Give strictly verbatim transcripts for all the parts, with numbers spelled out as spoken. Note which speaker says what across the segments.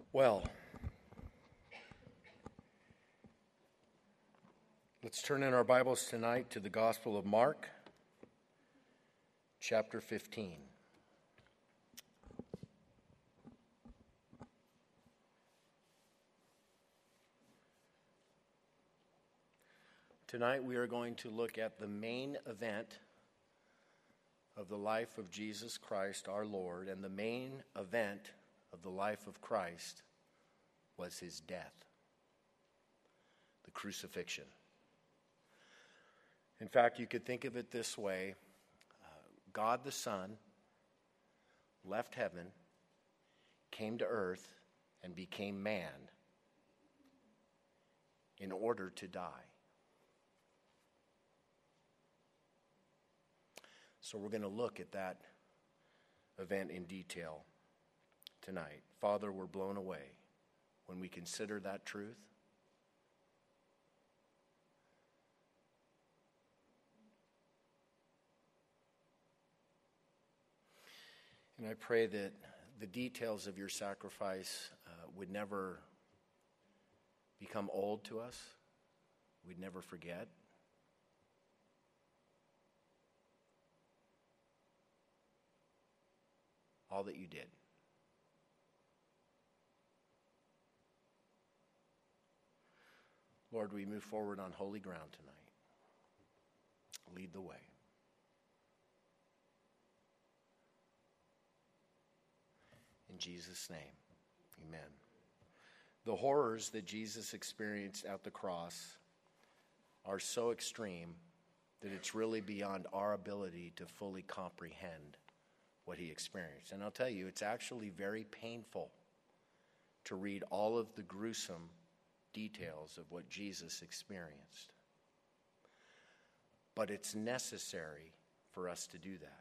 Speaker 1: Well, let's turn in our Bibles tonight to the Gospel of Mark, chapter fifteen. Tonight we are going to look at the main event of the life of Jesus Christ, our Lord, and the main event of the life of Christ was his death, the crucifixion. In fact, you could think of it this way. Uh, God the Son left heaven, came to earth, and became man in order to die. So we're going to look at that event in detail tonight. Father, we're blown away when we consider that truth. And I pray that the details of your sacrifice uh, would never become old to us. We'd never forget. All that you did. Lord, we move forward on holy ground tonight. Lead the way. In Jesus' name, amen. The horrors that Jesus experienced at the cross are so extreme that it's really beyond our ability to fully comprehend what he experienced. And I'll tell you, it's actually very painful to read all of the gruesome details of what Jesus experienced. But it's necessary for us to do that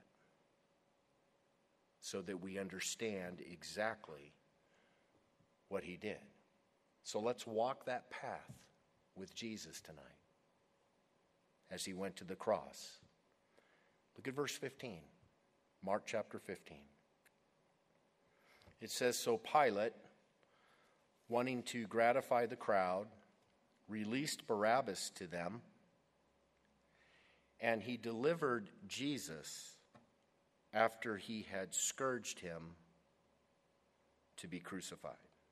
Speaker 1: so that we understand exactly what he did. So let's walk that path with Jesus tonight as he went to the cross. Look at verse fifteen. Mark chapter fifteen. It says, "So Pilate, wanting to gratify the crowd, released Barabbas to them, and he delivered Jesus after he had scourged him to be crucified."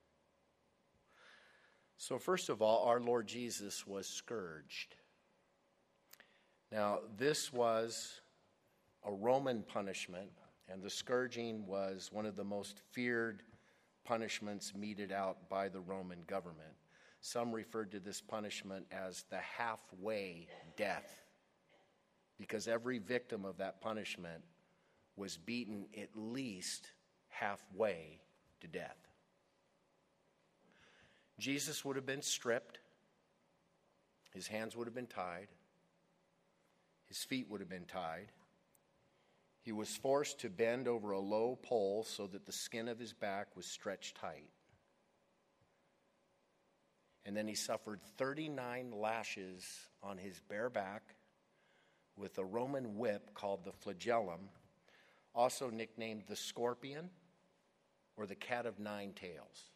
Speaker 1: So first of all, our Lord Jesus was scourged. Now, this was a Roman punishment, and the scourging was one of the most feared punishments meted out by the Roman government. Some referred to this punishment as the halfway death, because every victim of that punishment was beaten at least halfway to death. Jesus would have been stripped. His hands would have been tied. His feet would have been tied. He was forced to bend over a low pole so that the skin of his back was stretched tight. And then he suffered thirty-nine lashes on his bare back with a Roman whip called the flagellum, also nicknamed the scorpion or the cat of nine tails.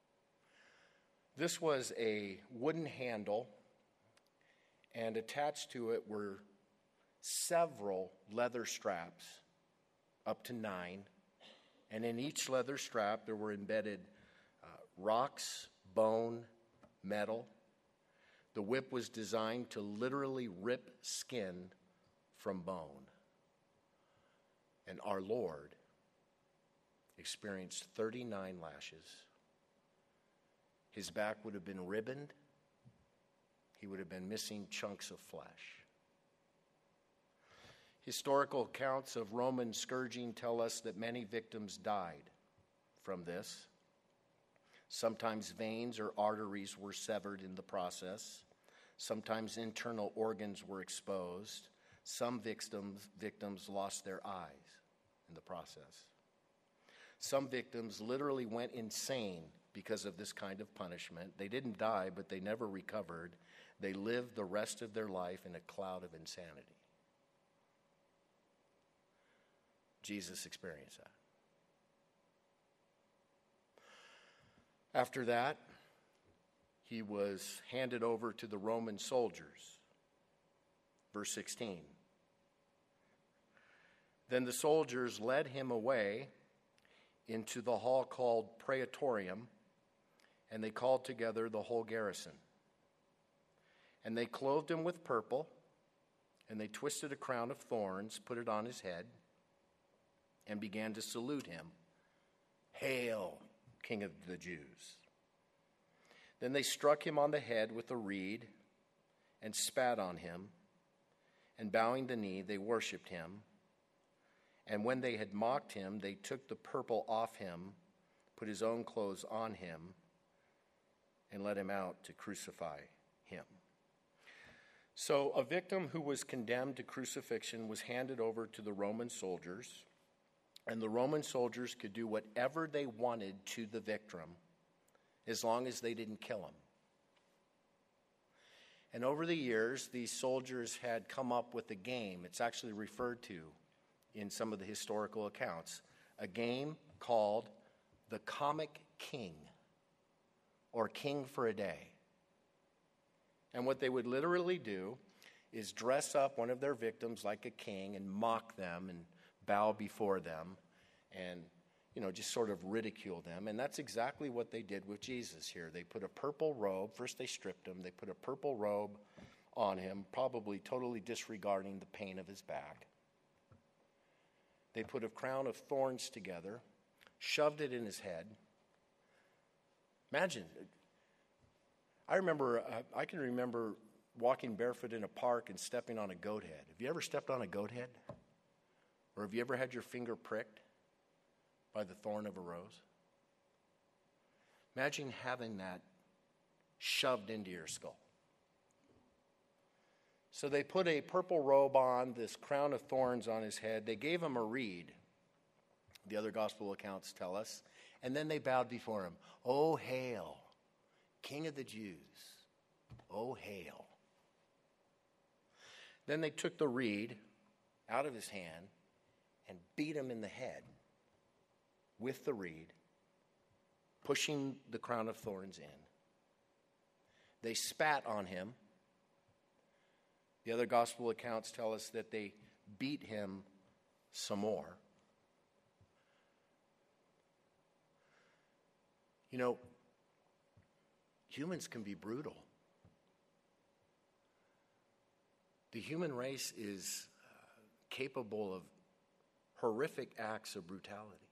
Speaker 1: This was a wooden handle, and attached to it were several leather straps, up to nine, and in each leather strap there were embedded uh, rocks, bone, metal. The whip was designed to literally rip skin from bone. And our Lord experienced thirty-nine lashes. His back would have been ribboned. He would have been missing chunks of flesh. Historical accounts of Roman scourging tell us that many victims died from this. Sometimes veins or arteries were severed in the process. Sometimes internal organs were exposed. Some victims, victims lost their eyes in the process. Some victims literally went insane because of this kind of punishment. They didn't die, but they never recovered. They lived the rest of their life in a cloud of insanity. Jesus experienced that. After that, he was handed over to the Roman soldiers. Verse sixteen. Then the soldiers led him away into the hall called Praetorium, and they called together the whole garrison. And they clothed him with purple, and they twisted a crown of thorns, put it on his head, and began to salute him. Hail, King of the Jews. Then they struck him on the head with a reed and spat on him, and bowing the knee, they worshipped him. And when they had mocked him, they took the purple off him, put his own clothes on him, and led him out to crucify him. So a victim who was condemned to crucifixion was handed over to the Roman soldiers, and the Roman soldiers could do whatever they wanted to the victim as long as they didn't kill him. And over the years, these soldiers had come up with a game. It's actually referred to in some of the historical accounts, a game called the Comic King, or King for a Day. And what they would literally do is dress up one of their victims like a king and mock them and bow before them and, you know, just sort of ridicule them. And that's exactly what they did with Jesus here. They put a purple robe. First they stripped him. They put a purple robe on him, probably totally disregarding the pain of his back. They put a crown of thorns together, shoved it in his head. Imagine, I remember, uh, I can remember walking barefoot in a park and stepping on a goat head. Have you ever stepped on a goat head? Or have you ever had your finger pricked by the thorn of a rose? Imagine having that shoved into your skull. So they put a purple robe on, this crown of thorns on his head. They gave him a reed, the other gospel accounts tell us, and then they bowed before him. Oh, hail, King of the Jews. Oh, hail. Then they took the reed out of his hand and beat him in the head with the reed, pushing the crown of thorns in. They spat on him. The other gospel accounts tell us that they beat him some more. You know, humans can be brutal. The human race is uh, capable of horrific acts of brutality.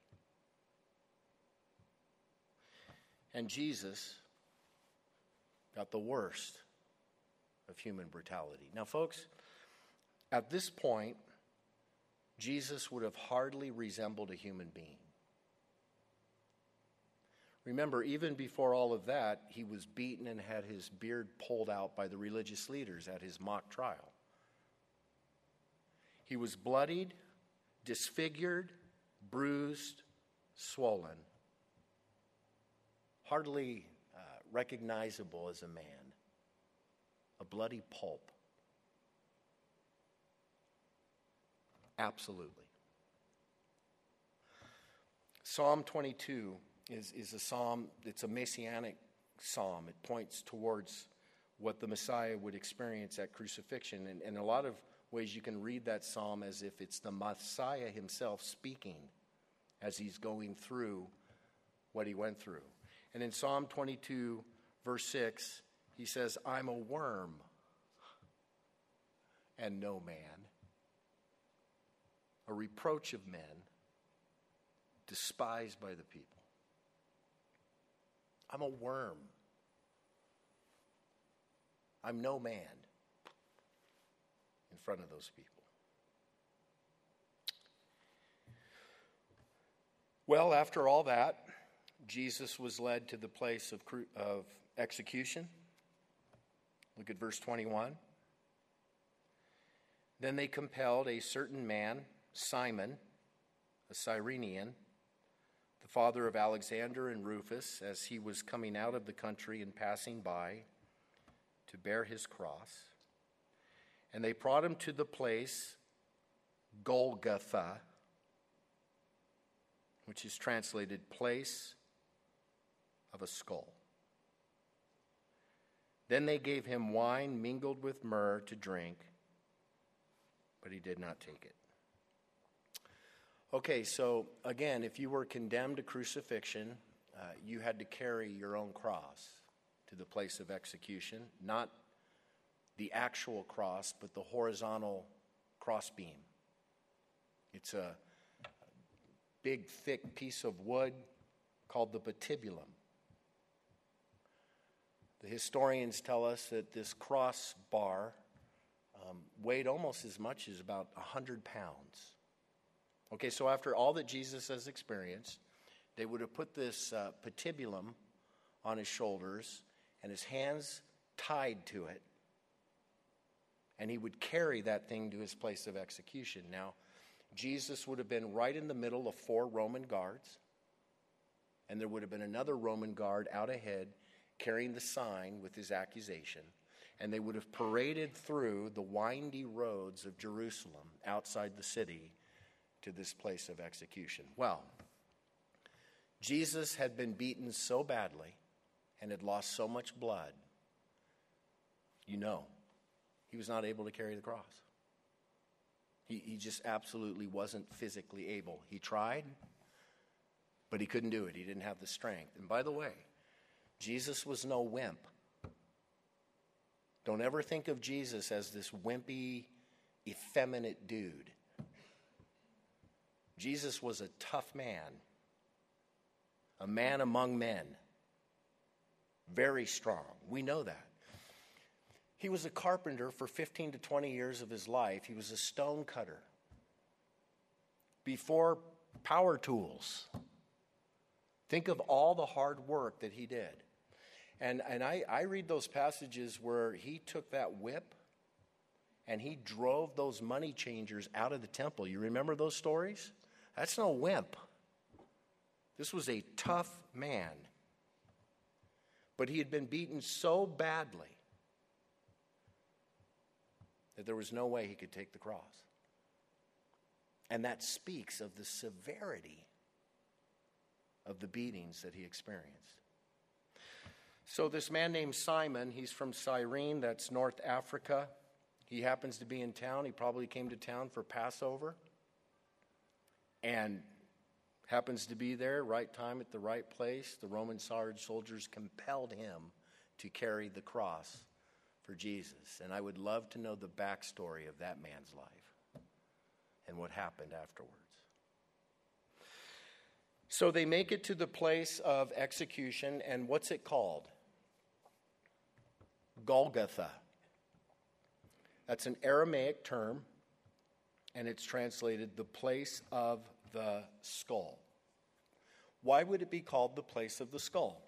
Speaker 1: And Jesus got the worst of human brutality. Now, folks, at this point, Jesus would have hardly resembled a human being. Remember, even before all of that, he was beaten and had his beard pulled out by the religious leaders at his mock trial. He was bloodied, disfigured, bruised, swollen, hardly uh, recognizable as a man. A bloody pulp. Absolutely. Psalm twenty-two is, is a psalm, it's a messianic psalm. It points towards what the Messiah would experience at crucifixion. And in a lot of ways you can read that psalm as if it's the Messiah himself speaking as he's going through what he went through. And in Psalm twenty-two, verse six, he says, I'm a worm and no man, a reproach of men, despised by the people. I'm a worm. I'm no man in front of those people. Well, after all that, Jesus was led to the place of, cru- of execution. Look at verse twenty-one. Then they compelled a certain man, Simon, a Cyrenian, the father of Alexander and Rufus, as he was coming out of the country and passing by, to bear his cross. And they brought him to the place Golgotha, which is translated place of a skull. Then they gave him wine mingled with myrrh to drink, but he did not take it. Okay, so again, if you were condemned to crucifixion, uh, you had to carry your own cross to the place of execution, not the actual cross, but the horizontal crossbeam. It's a big, thick piece of wood called the patibulum. The historians tell us that this crossbar um, weighed almost as much as about one hundred pounds. Okay, so after all that Jesus has experienced, they would have put this uh, patibulum on his shoulders and his hands tied to it, and he would carry that thing to his place of execution. Now, Jesus would have been right in the middle of four Roman guards, and there would have been another Roman guard out ahead carrying the sign with his accusation, and they would have paraded through the windy roads of Jerusalem outside the city to this place of execution. Well, Jesus had been beaten so badly and had lost so much blood, you know, he was not able to carry the cross. He, he just absolutely wasn't physically able. He tried, but he couldn't do it. He didn't have the strength. And by the way, Jesus was no wimp. Don't ever think of Jesus as this wimpy, effeminate dude. Jesus was a tough man, a man among men, very strong. We know that. He was a carpenter for fifteen to twenty years of his life. He was a stone cutter before power tools. Think of all the hard work that he did. And, and I, I read those passages where he took that whip and he drove those money changers out of the temple. You remember those stories? That's no wimp. This was a tough man. But he had been beaten so badly that there was no way he could take the cross. And that speaks of the severity of the beatings that he experienced. So this man named Simon, he's from Cyrene, that's North Africa. He happens to be in town. He probably came to town for Passover and happens to be there, right time at the right place. The Roman soldiers compelled him to carry the cross for Jesus. And I would love to know the backstory of that man's life and what happened afterwards. So they make it to the place of execution, and what's it called? Golgotha. That's an Aramaic term, and it's translated the place of the skull. Why would it be called the place of the skull?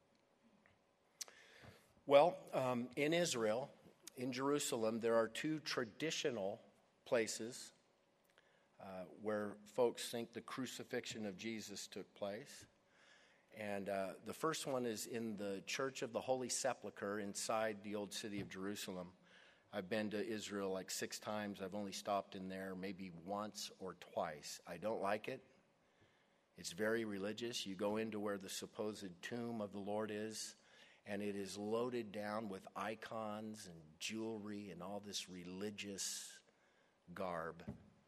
Speaker 1: Well, um, in Israel, in Jerusalem, there are two traditional places uh, where folks think the crucifixion of Jesus took place. And uh, the first one is in the Church of the Holy Sepulchre inside the old city of Jerusalem. I've been to Israel like six times. I've only stopped in there maybe once or twice. I don't like it. It's very religious. You go into where the supposed tomb of the Lord is, and it is loaded down with icons and jewelry and all this religious garb.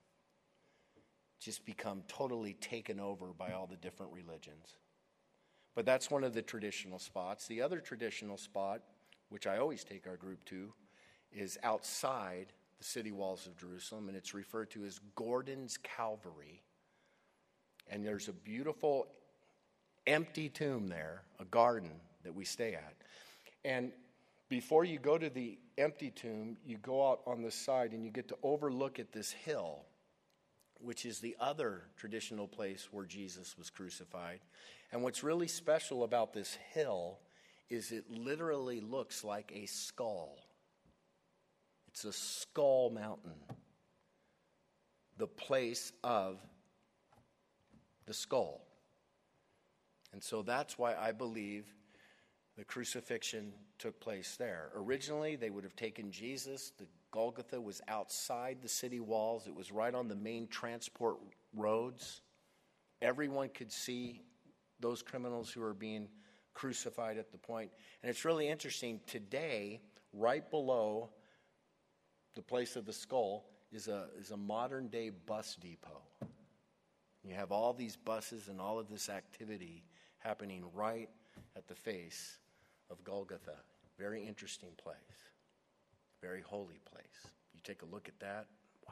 Speaker 1: Just become totally taken over by all the different religions. But that's one of the traditional spots. The other traditional spot, which I always take our group to, is outside the city walls of Jerusalem, and it's referred to as Gordon's Calvary. And there's a beautiful empty tomb there, a garden that we stay at. And before you go to the empty tomb, you go out on the side and you get to overlook at this hill, which is the other traditional place where Jesus was crucified. And what's really special about this hill is it literally looks like a skull. It's a skull mountain, the place of the skull. And so that's why I believe the crucifixion took place there. Originally, they would have taken Jesus. The Golgotha was outside the city walls. It was right on the main transport roads. Everyone could see those criminals who were being crucified at the point. And it's really interesting. Today, right below the place of the skull is a, is a modern-day bus depot. You have all these buses and all of this activity happening right at the face of Golgotha. Very interesting place. Very holy place. You take a look at that. Wow.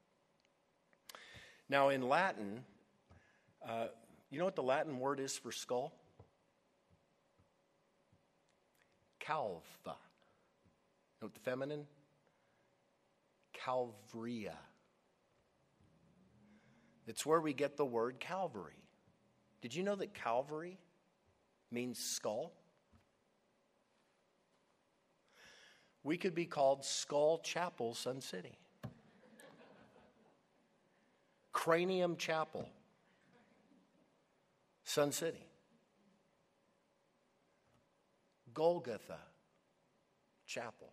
Speaker 1: Now in Latin, uh, you know what the Latin word is for skull? Calva. You know what the feminine? Calvaria. It's where we get the word Calvary. Did you know that Calvary means skull? We could be called Skull Chapel, Sun City. Cranium Chapel, Sun City. Golgotha Chapel.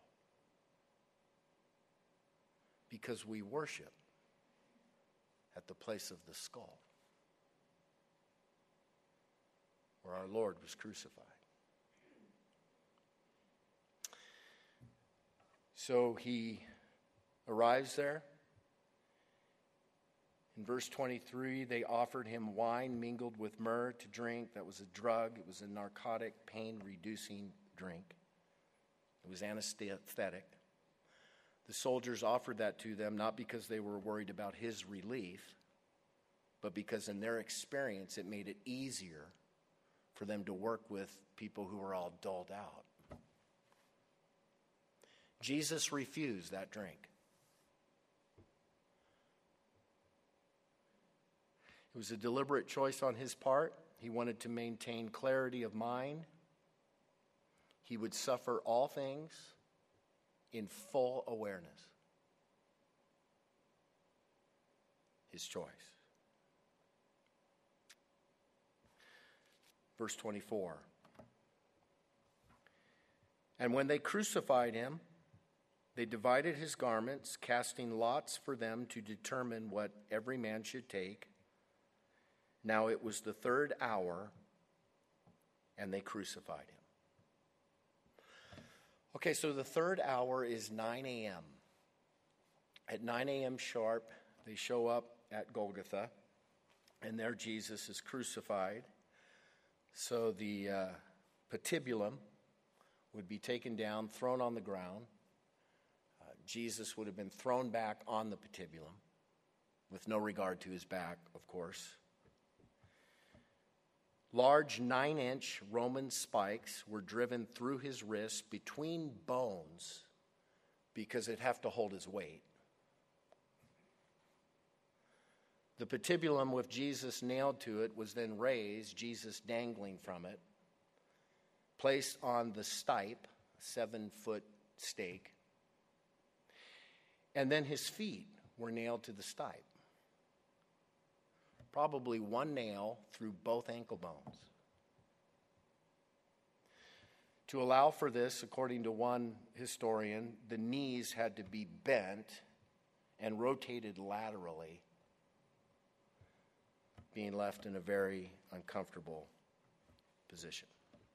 Speaker 1: Because we worship at the place of the skull, where our Lord was crucified. So he arrives there. In verse twenty-three, they offered him wine mingled with myrrh to drink. That was a drug. It was a narcotic, pain-reducing drink. It was anesthetic. The soldiers offered that to them not because they were worried about his relief, but because in their experience it made it easier for them to work with people who were all dulled out. Jesus refused that drink. It was a deliberate choice on his part. He wanted to maintain clarity of mind. He would suffer all things in full awareness. His choice. Verse twenty-four. And when they crucified him, they divided his garments, casting lots for them to determine what every man should take. Now it was the third hour, and they crucified him. Okay, so the third hour is nine a.m. At nine a.m. sharp, they show up at Golgotha, and there Jesus is crucified. So the uh, patibulum would be taken down, thrown on the ground. Uh, Jesus would have been thrown back on the patibulum, with no regard to his back, of course. Large nine-inch Roman spikes were driven through his wrist between bones because it'd have to hold his weight. The patibulum with Jesus nailed to it was then raised, Jesus dangling from it, placed on the stipe, seven-foot stake, and then his feet were nailed to the stipe. Probably one nail through both ankle bones. To allow for this, according to one historian, the knees had to be bent and rotated laterally, being left in a very uncomfortable position.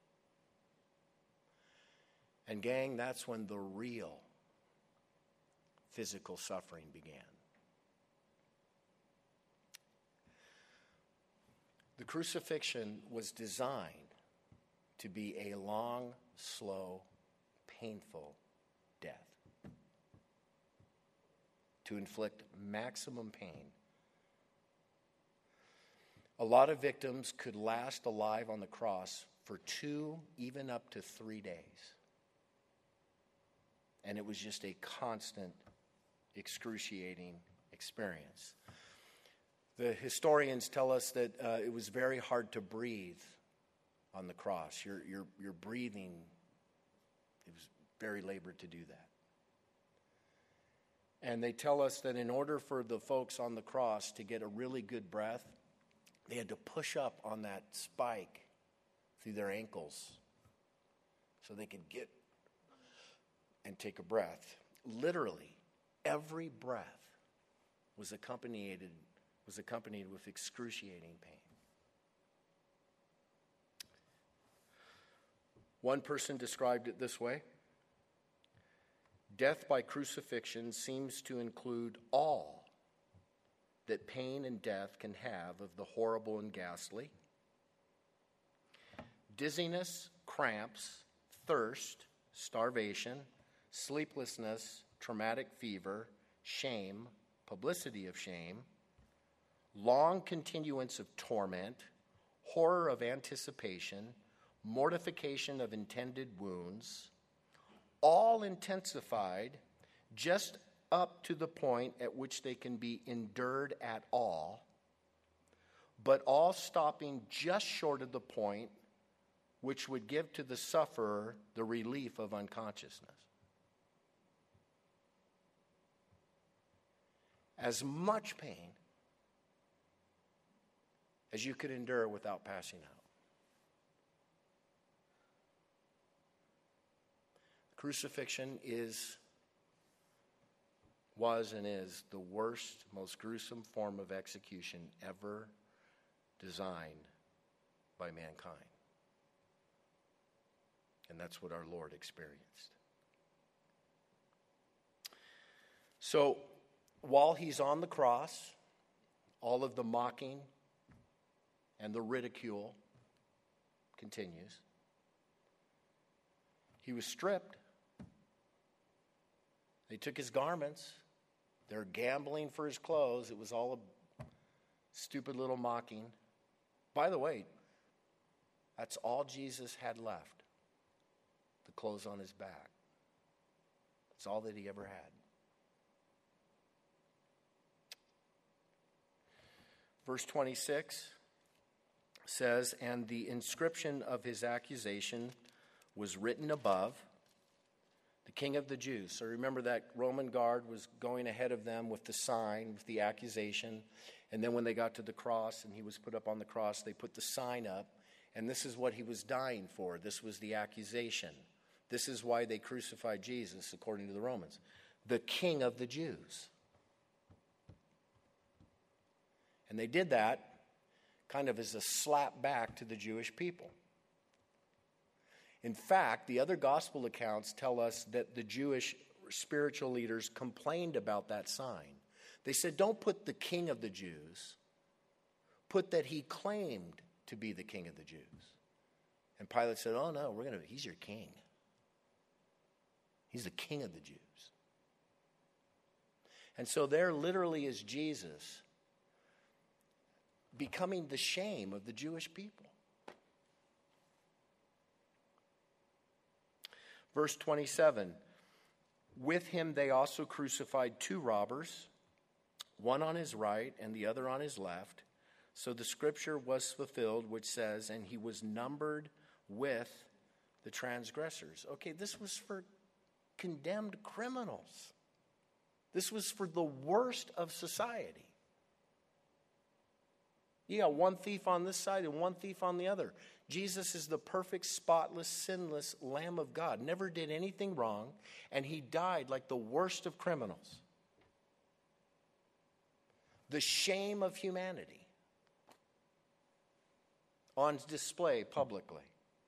Speaker 1: And gang, that's when the real physical suffering began. The crucifixion was designed to be a long, slow, painful death, to inflict maximum pain. A lot of victims could last alive on the cross for two, even up to three days. And it was just a constant, excruciating experience. The historians tell us that uh, it was very hard to breathe on the cross. Your, your, your breathing, it was very labored to do that. And they tell us that in order for the folks on the cross to get a really good breath, they had to push up on that spike through their ankles so they could get and take a breath. Literally, every breath was accompanied was accompanied with excruciating pain. One person described it this way: death by crucifixion seems to include all that pain and death can have of the horrible and ghastly. Dizziness, cramps, thirst, starvation, sleeplessness, traumatic fever, shame, publicity of shame, long continuance of torment, horror of anticipation, mortification of intended wounds, all intensified just up to the point at which they can be endured at all, but all stopping just short of the point which would give to the sufferer the relief of unconsciousness. As much pain as you could endure without passing out. Crucifixion is, was and is the worst, most gruesome form of execution ever designed by mankind. And that's what our Lord experienced. So, while he's on the cross, all of the mocking and the ridicule continues. He was stripped. They took his garments. They're gambling for his clothes. It was all a stupid little mocking. By the way, that's all Jesus had left, the clothes on his back. That's all that he ever had. Verse twenty-six says, and the inscription of his accusation was written above, the King of the Jews. So remember that Roman guard was going ahead of them with the sign, with the accusation. And then when they got to the cross and he was put up on the cross, they put the sign up. And this is what he was dying for. This was the accusation. This is why they crucified Jesus, according to the Romans. The King of the Jews. And they did that kind of as a slap back to the Jewish people. In fact, the other gospel accounts tell us that the Jewish spiritual leaders complained about that sign. They said, don't put the King of the Jews. Put that he claimed to be the King of the Jews. And Pilate said, oh no, we're gonna, he's your king. He's the King of the Jews. And so there literally is Jesus becoming the shame of the Jewish people. Verse twenty-seven, with him they also crucified two robbers, one on his right and the other on his left. So the scripture was fulfilled, which says, and he was numbered with the transgressors. Okay, this was for condemned criminals. This was for the worst of society. You got one thief on this side and one thief on the other. Jesus is the perfect, spotless, sinless Lamb of God. Never did anything wrong, and he died like the worst of criminals. The shame of humanity on display publicly.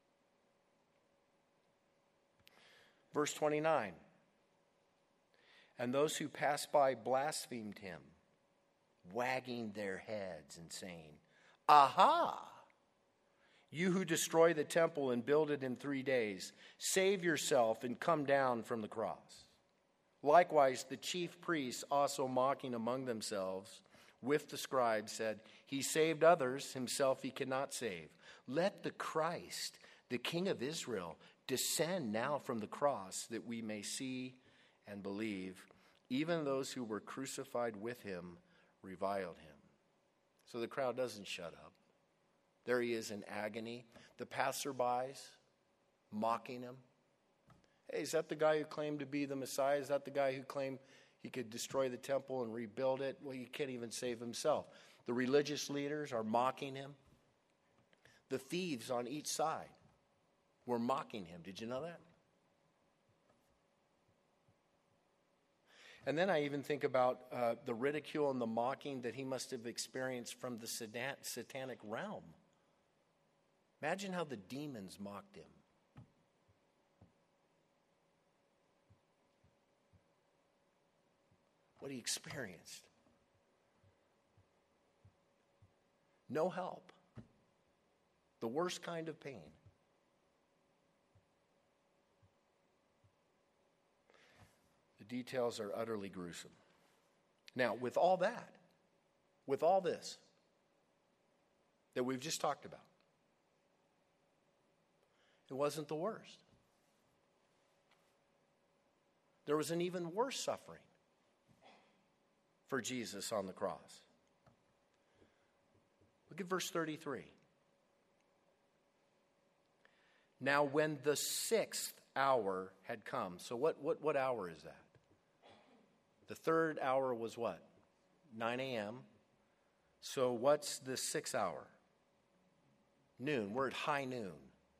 Speaker 1: Verse twenty-nine, and those who passed by blasphemed him, wagging their heads and saying, aha! You who destroy the temple and build it in three days, save yourself and come down from the cross. Likewise, the chief priests, also mocking among themselves with the scribes, said, he saved others, himself he cannot save. Let the Christ, the King of Israel, descend now from the cross that we may see and believe. Even those who were crucified with him reviled him. So the crowd doesn't shut up. There he is in agony. The passerbys mocking him. Hey, is that the guy who claimed to be the Messiah? Is that the guy who claimed he could destroy the temple and rebuild it? Well, he can't even save himself. The religious leaders are mocking him. The thieves on each side were mocking him. Did you know that? And then I even think about uh, the ridicule and the mocking that he must have experienced from the satanic realm. Imagine how the demons mocked him. what he experienced. No help. The worst kind of pain. The details are utterly gruesome. Now, with all that, with all this that we've just talked about, it wasn't the worst. There was an even worse suffering for Jesus on the cross. Look at verse thirty-three. Now when the sixth hour had come. So what, what, what hour is that? The third hour was what? nine a.m. So what's the sixth hour? Noon. We're at high noon.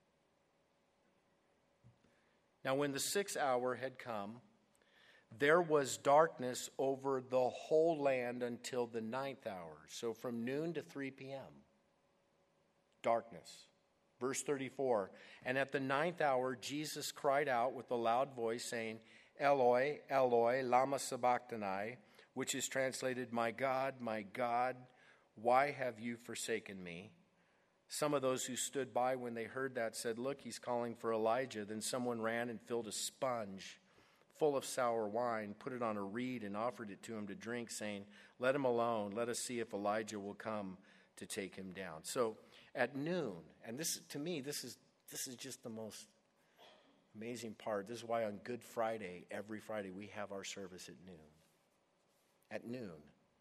Speaker 1: Now when the sixth hour had come, there was darkness over the whole land until the ninth hour. So from noon to three p.m. Darkness. Verse thirty-four, and at the ninth hour, Jesus cried out with a loud voice, saying, Eloi, Eloi, lama sabachthani, which is translated, My God, my God, why have you forsaken me? Some of those who stood by when they heard that said, Look, he's calling for Elijah. Then someone ran and filled a sponge full of sour wine, put it on a reed, and offered it to him to drink, saying, Let him alone. Let us see if Elijah will come to take him down. So at noon, and this to me, this is this is just the most amazing part. This is why on Good Friday, every Friday, we have our service at noon. At noon.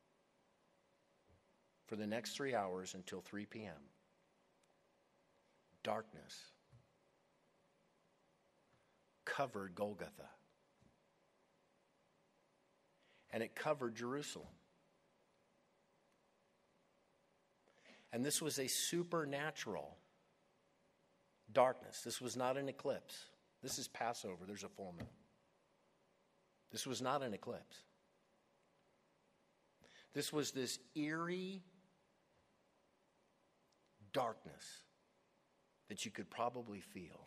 Speaker 1: For the next three hours until three p.m. Darkness covered Golgotha. And it covered Jerusalem. And this was a supernatural darkness. This was not an eclipse. This is Passover. There's a full moon. This was not an eclipse. This was this eerie darkness that you could probably feel.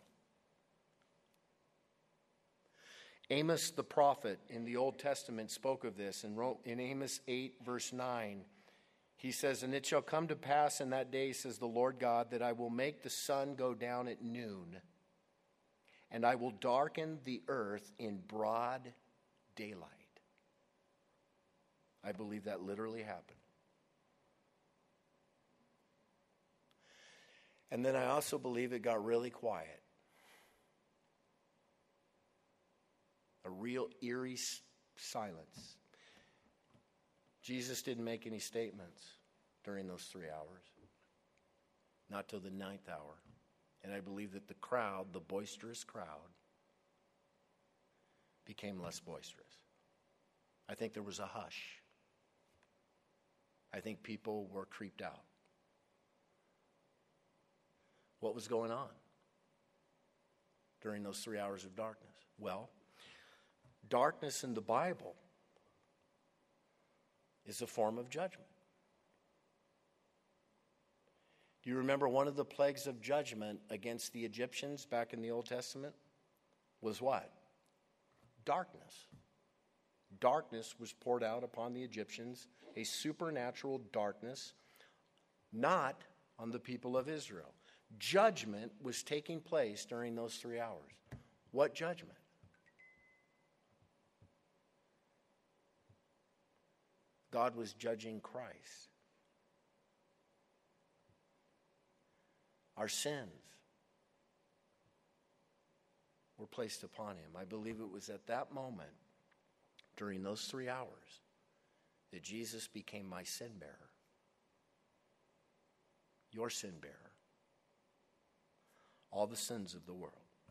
Speaker 1: Amos the prophet in the Old Testament spoke of this. In, in Amos eight, verse nine, he says, And it shall come to pass in that day, says the Lord God, that I will make the sun go down at noon, and I will darken the earth in broad daylight. I believe that literally happened. And then I also believe it got really quiet. A real eerie silence. Jesus didn't make any statements during those three hours. Not till the ninth hour. And I believe that the crowd, the boisterous crowd, became less boisterous. I think there was a hush. I think people were creeped out. What was going on during those three hours of darkness? Well, darkness in the Bible is a form of judgment. Do you remember one of the plagues of judgment against the Egyptians back in the Old Testament was what? Darkness. Darkness was poured out upon the Egyptians, a supernatural darkness, not on the people of Israel. Judgment was taking place during those three hours. What judgment? God was judging Christ. Our sins were placed upon him. I believe it was at that moment, during those three hours, that Jesus became my sin bearer. Your sin bearer. All the sins of the world.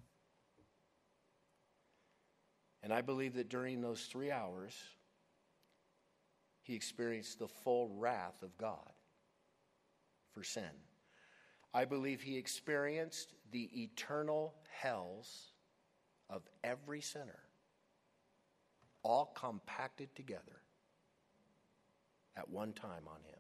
Speaker 1: And I believe that during those three hours, he experienced the full wrath of God for sin. I believe he experienced the eternal hells of every sinner, all compacted together at one time on him.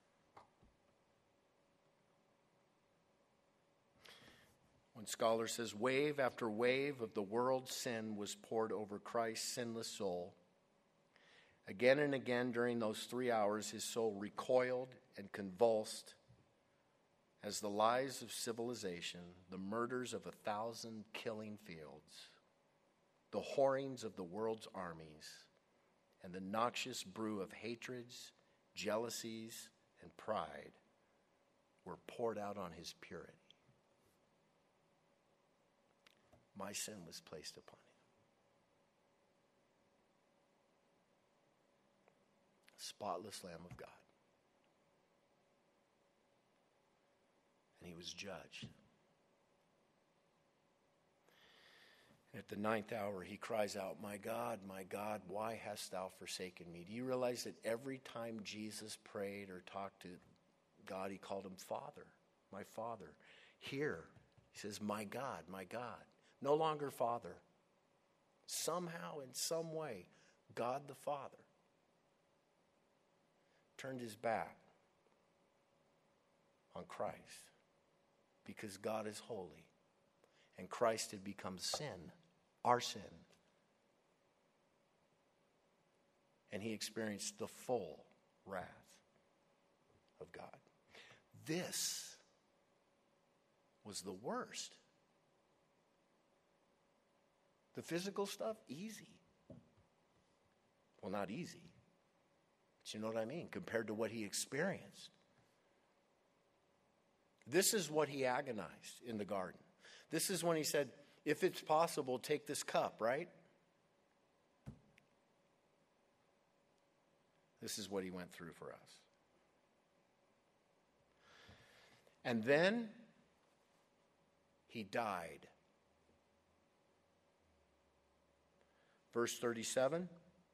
Speaker 1: One scholar says, wave after wave of the world's sin was poured over Christ's sinless soul. Again and again during those three hours, his soul recoiled and convulsed as the lies of civilization, the murders of a thousand killing fields, the whorings of the world's armies, and the noxious brew of hatreds, jealousies, and pride were poured out on his purity. My sin was placed upon him. Spotless Lamb of God. And he was judged. And at the ninth hour, he cries out, "My God, my God, why hast thou forsaken me?" Do you realize that every time Jesus prayed or talked to God, he called him Father, my Father? Here, he says, "My God, my God." No longer Father. Somehow, in some way, God the Father turned his back on Christ because God is holy and Christ had become sin, our sin. And he experienced the full wrath of God. This was the worst. The physical stuff, easy. Well, not easy. But you know what I mean? Compared to what he experienced. This is what he agonized in the garden. This is when he said, if it's possible, take this cup, right? This is what he went through for us. And then he died. Verse thirty-seven,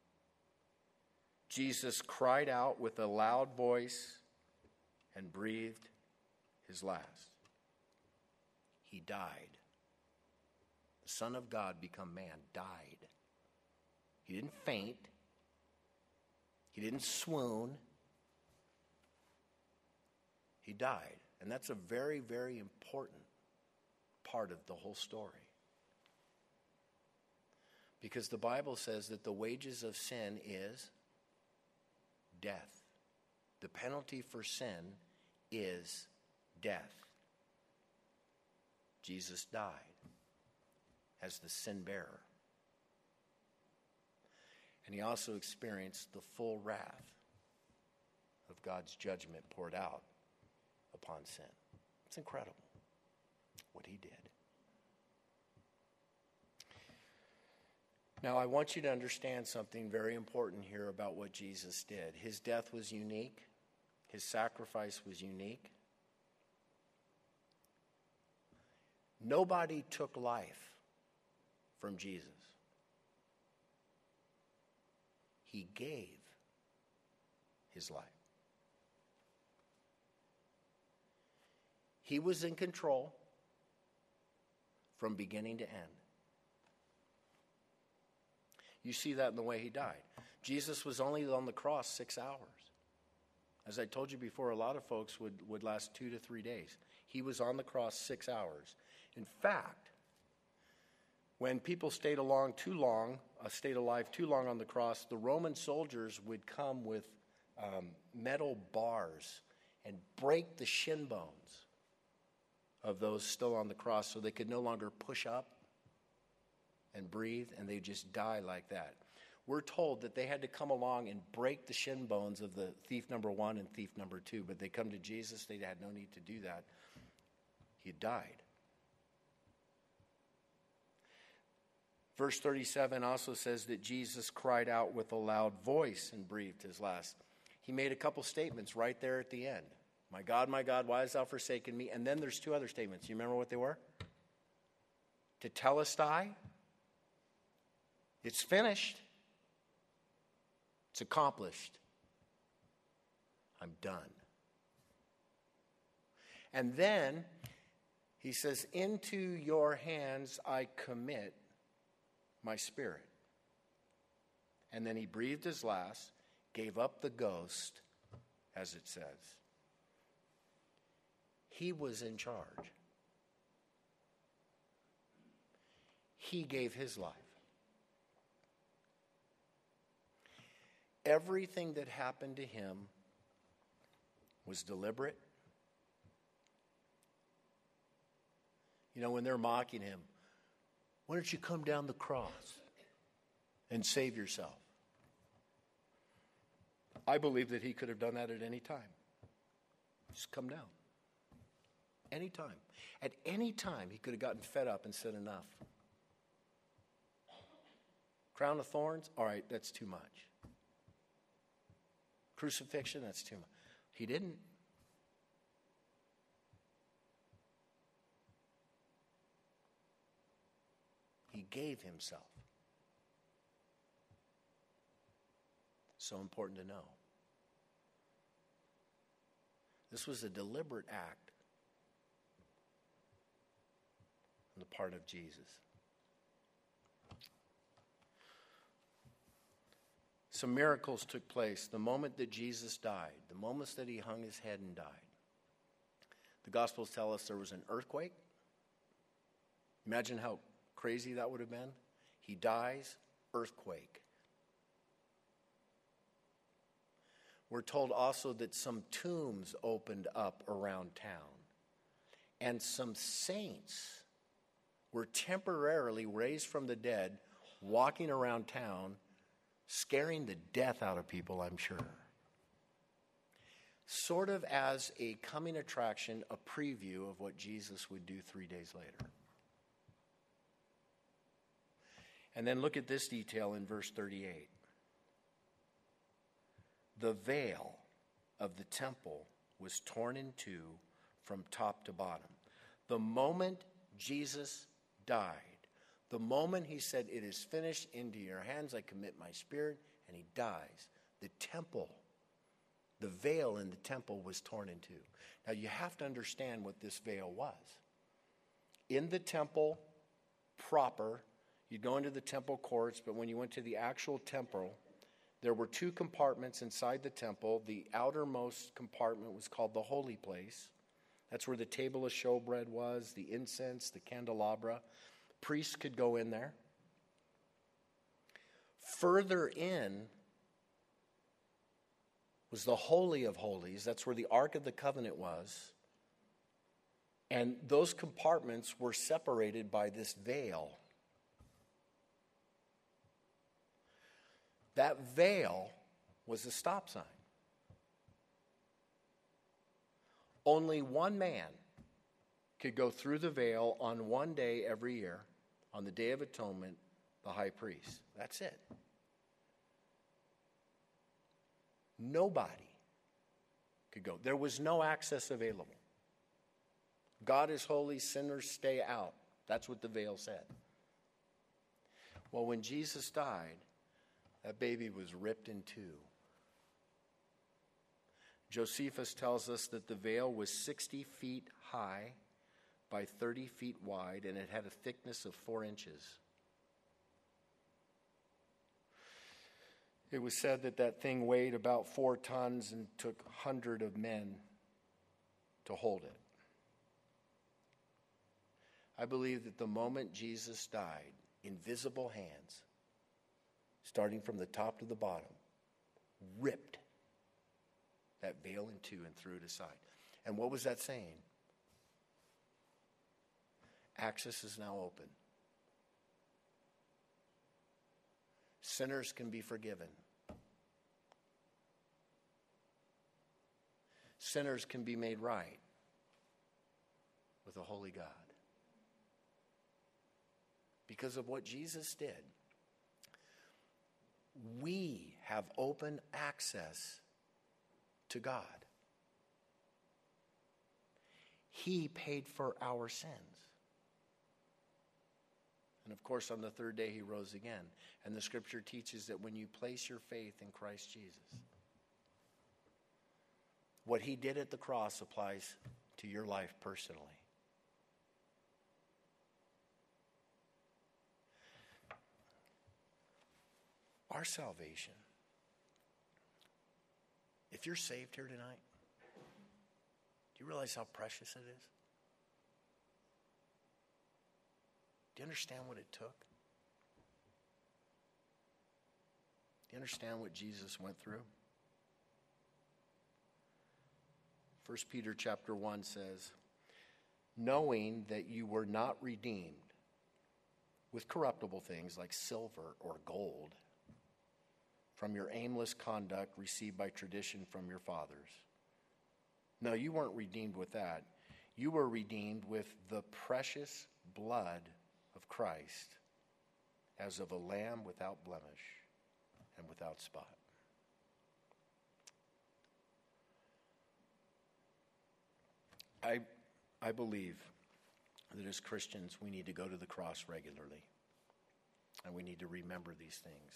Speaker 1: Jesus cried out with a loud voice and breathed his last. He died. The Son of God become man died. He didn't faint. He didn't swoon. He died. And that's a very, very important part of the whole story. Because the Bible says that the wages of sin is death. The penalty for sin is death. Jesus died as the sin bearer. And he also experienced the full wrath of God's judgment poured out upon sin. It's incredible what he did. Now, I want you to understand something very important here about what Jesus did. His death was unique. His sacrifice was unique. Nobody took life from Jesus. He gave his life. He was in control from beginning to end. You see that in the way he died. Jesus was only on the cross six hours. As I told you before, a lot of folks would, would last two to three days. He was on the cross six hours. In fact, when people stayed along too long, uh, stayed alive too long on the cross, the Roman soldiers would come with um, metal bars and break the shin bones of those still on the cross so they could no longer push up and breathe, and they just die like that. We're told that they had to come along and break the shin bones of the thief number one and thief number two, but they come to Jesus, they had no need to do that. He died. Verse thirty-seven also says that Jesus cried out with a loud voice and breathed his last. He made a couple statements right there at the end. My God, my God, why hast thou forsaken me? And then there's two other statements. You remember what they were? Tetelestai. It's finished. It's accomplished. I'm done. And then he says, into your hands I commit my spirit. And then he breathed his last, gave up the ghost, as it says. He was in charge. He gave his life. everything that happened to him was deliberate. You know, when they're mocking him, why don't you come down the cross and save yourself? I believe that he could have done that at any time. Just come down. Any time. At any time, he could have gotten fed up and said enough. Crown of thorns? All right, that's too much. Crucifixion? That's too much. He didn't. He gave himself. So important to know. This was a deliberate act on the part of Jesus. Some miracles took place the moment that Jesus died, the moments that he hung his head and died. The Gospels tell us there was an earthquake. Imagine how crazy that would have been. He dies, earthquake. We're told also that some tombs opened up around town, and some saints were temporarily raised from the dead, walking around town, scaring the death out of people, I'm sure. Sort of as a coming attraction, a preview of what Jesus would do three days later. And then look at this detail in verse thirty-eight. The veil of the temple was torn in two from top to bottom. The moment Jesus died, the moment he said, "It is finished, into your hands I commit my spirit," and he dies, the temple, the veil in the temple was torn in two. Now you have to understand what this veil was. In the temple proper, you'd go into the temple courts, but when you went to the actual temple, there were two compartments inside the temple. The outermost compartment was called the holy place. That's where the table of showbread was, the incense, the candelabra. Priests could go in there. Further in was the Holy of Holies. That's where the Ark of the Covenant was. And those compartments were separated by this veil. That veil was a stop sign. Only one man could go through the veil on one day every year, on the Day of Atonement, the high priest. That's it. Nobody could go. There was no access available. God is holy, sinners stay out. That's what the veil said. Well, when Jesus died, that baby was ripped in two. Josephus tells us that the veil was sixty feet high by thirty feet wide, and it had a thickness of four inches. It was said that that thing weighed about four tons and took a hundred of men to hold it. I believe that the moment Jesus died, invisible hands, starting from the top to the bottom, ripped that veil in two and threw it aside. And what was that saying? Access is now open. Sinners can be forgiven. Sinners can be made right with a holy God. Because of what Jesus did, we have open access to God. He paid for our sins. And of course, on the third day, he rose again. And the scripture teaches that when you place your faith in Christ Jesus, what he did at the cross applies to your life personally. Our salvation. If you're saved here tonight, do you realize how precious it is? Do you understand what it took? Do you understand what Jesus went through? First Peter chapter one says, knowing that you were not redeemed with corruptible things like silver or gold from your aimless conduct received by tradition from your fathers. No, you weren't redeemed with that. You were redeemed with the precious blood of Christ, as of a lamb without blemish and without spot. I, I believe that as Christians, we need to go to the cross regularly, and we need to remember these things.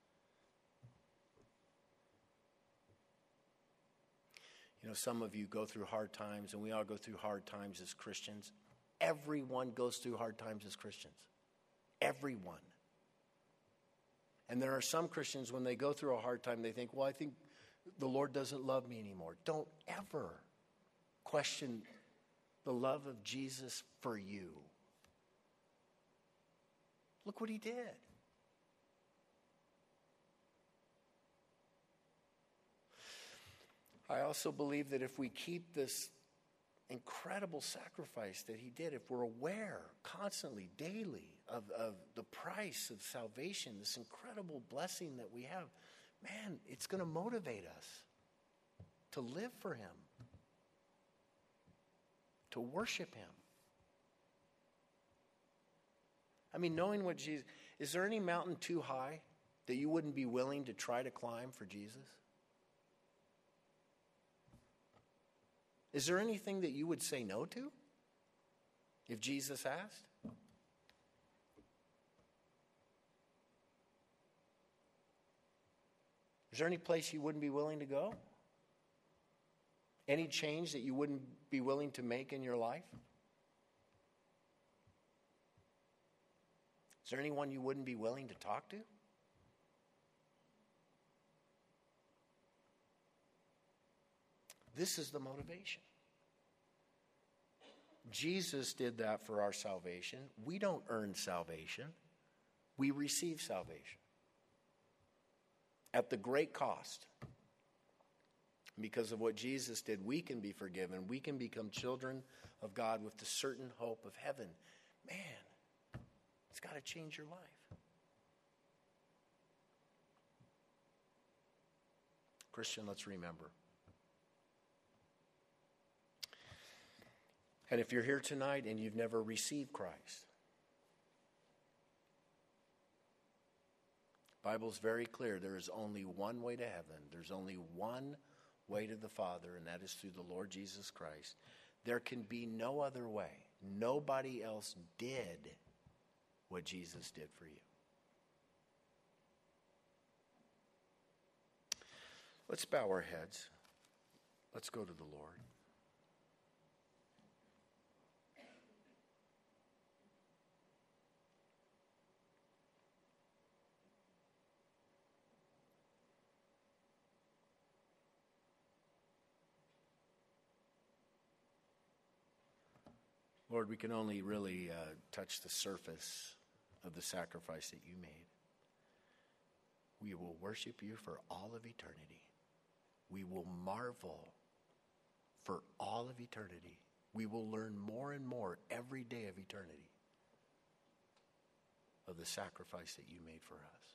Speaker 1: You know, some of you go through hard times, and we all go through hard times as Christians. Everyone goes through hard times as Christians. Everyone. And there are some Christians, when they go through a hard time, they think, well, I think the Lord doesn't love me anymore. Don't ever question the love of Jesus for you. Look what he did. I also believe that if we keep this incredible sacrifice that he did, if we're aware constantly, daily, of, of the price of salvation, this incredible blessing that we have, man, it's going to motivate us to live for him, to worship him. I mean, knowing what Jesus, is there any mountain too high that you wouldn't be willing to try to climb for Jesus? Is there anything that you would say no to if Jesus asked? Is there any place you wouldn't be willing to go? Any change that you wouldn't be willing to make in your life? Is there anyone you wouldn't be willing to talk to? This is the motivation. Jesus did that for our salvation. We don't earn salvation. We receive salvation at the great cost. Because of what Jesus did, we can be forgiven. We can become children of God with the certain hope of heaven. Man, it's got to change your life. Christian, let's remember. And if you're here tonight and you've never received Christ, the Bible's very clear. There is only one way to heaven. There's only one way to the Father, and that is through the Lord Jesus Christ. There can be no other way. Nobody else did what Jesus did for you. Let's bow our heads. Let's go to the Lord. Lord, we can only really uh, touch the surface of the sacrifice that you made. We will worship you for all of eternity. We will marvel for all of eternity. We will learn more and more every day of eternity of the sacrifice that you made for us.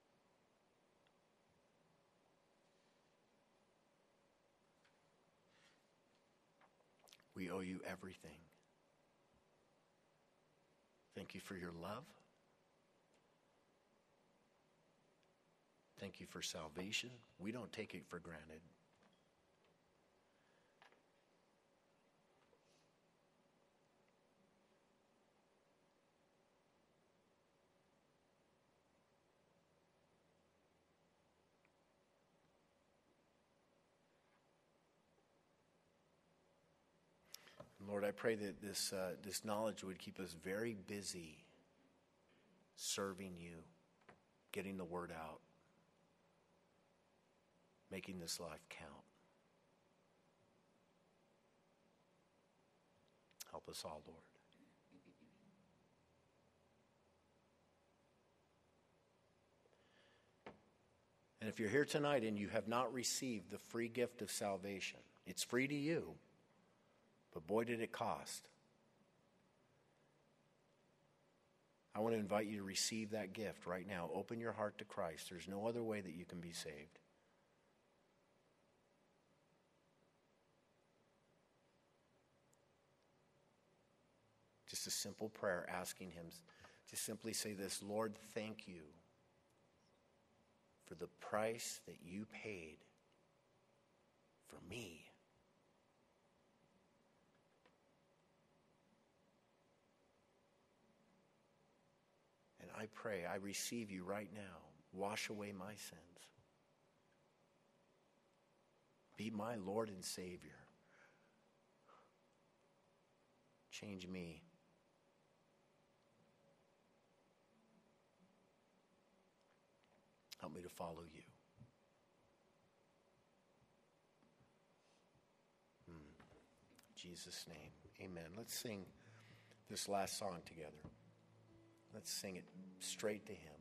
Speaker 1: We owe you everything. Thank you for your love. Thank you for salvation. We don't take it for granted. Lord, I pray that this uh, this knowledge would keep us very busy serving you, getting the word out, making this life count. Help us all, Lord. And if you're here tonight and you have not received the free gift of salvation, it's free to you, but boy, did it cost. I want to invite you to receive that gift right now. Open your heart to Christ. There's no other way that you can be saved. Just a simple prayer asking him to simply say this: Lord, thank you for the price that you paid for me. And I pray, I receive you right now. Wash away my sins. Be my Lord and Savior. Change me. Help me to follow you. Hmm. In Jesus' name, amen. Let's sing this last song together. Let's sing it straight to him.